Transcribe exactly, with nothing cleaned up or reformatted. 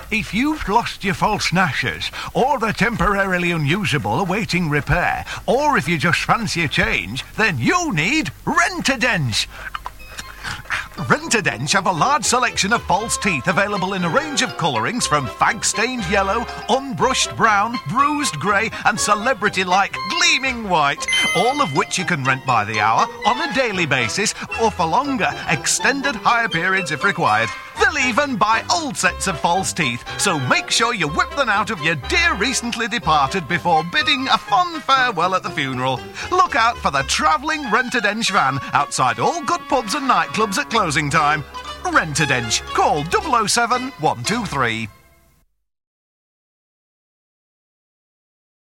If you've lost your false gnashers, or they're temporarily unusable awaiting repair, or if you just fancy a change, then you need Rent-A-Dent. Rent-A-Dent have a large selection of false teeth available in a range of colourings from fag-stained yellow, unbrushed brown, bruised grey and celebrity-like gleaming white, all of which you can rent by the hour, on a daily basis, or for longer, extended hire periods if required. They'll even buy old sets of false teeth, so make sure you whip them out of your dear recently departed before bidding a fond farewell at the funeral. Look out for the travelling Rent-A-Dent van outside all good pubs and nightclubs at closing time. Rent-A-Dent. Call double oh seven, one two three.